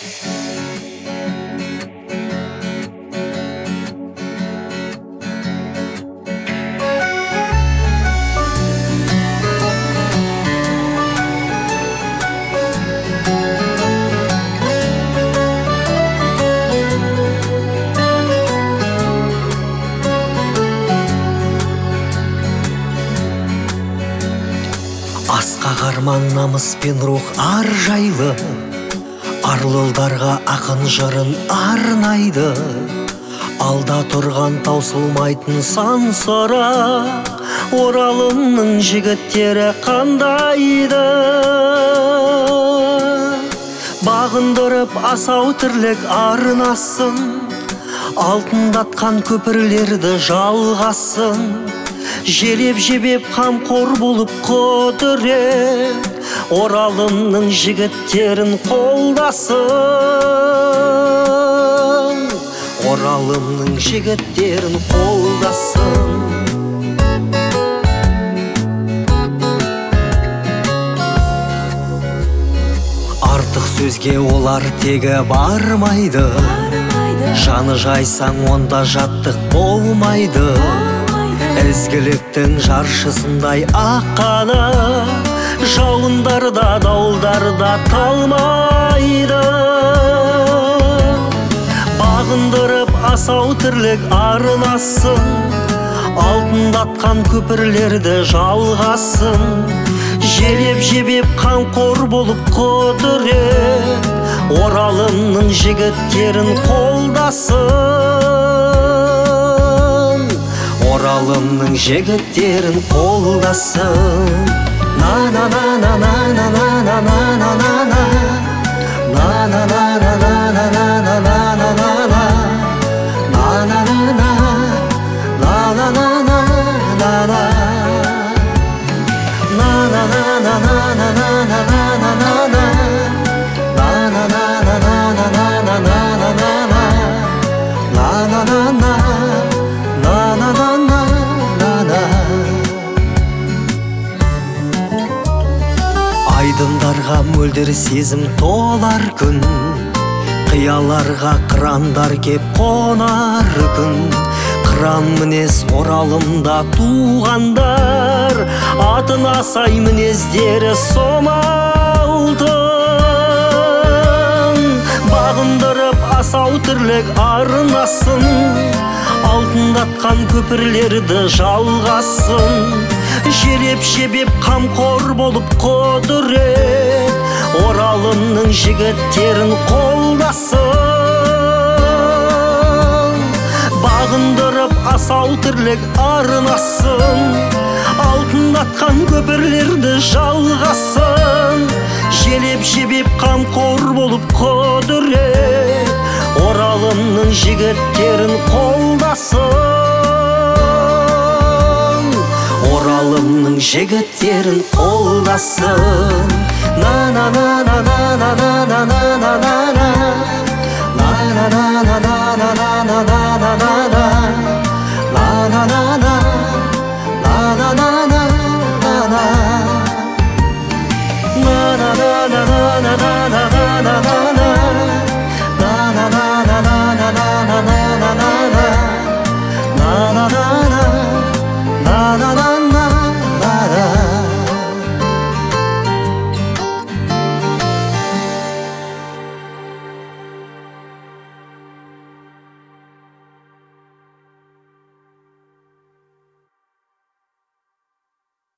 Асқақ арман, намыс пен рух ар жайлы, арлылдарға ақын жырын арнайды. Алда тұрған таусылмайтын сан сұрақ, Оралымның жігіттері қандайды. Бағындырып асау тірлік арнасын, алтындатқан көпірлерді жалғасын. Желеп-жебеп қамқор болып құдірет, Оралымның жігіттерін қолдасын. Оралымның жігіттерін қолдасын. Артық сөзге олар тегі бармайды, жаны жайсаң онда жаттық болмайды. Ізгіліктің жаршысындай аққаны, жауындарда дауылдарда талмайды. Бағындырып асау тірлік арнасын, алтындатқан көпірлерді жалғасын. Желеп-жебеп қамқор болып құдірет, Оралымның жігіттерін қолдасын. Оралымның жігіттерін қолдасын. Айдындарға мөлдір сезім толар күн, қияларға қырандар кеп қонар күн. Қыран мінез Оралымда туғандар, атына сай мінездері сомалтын. Бағындырып асау тірлік арнасын, алтындатқан көпірлерді жалғасын. Желеп-жебеп қамқор болып құдірет, Оралымның жігіттерін қолдасын. Бағындырып асау тірлік арнасын, алтындатқан көпірлерді жалғасын. Желеп-жебеп қамқор болып құдірет, Оралымның жігіттерін қолдасын. Оралымның жігіттерін қолдасын.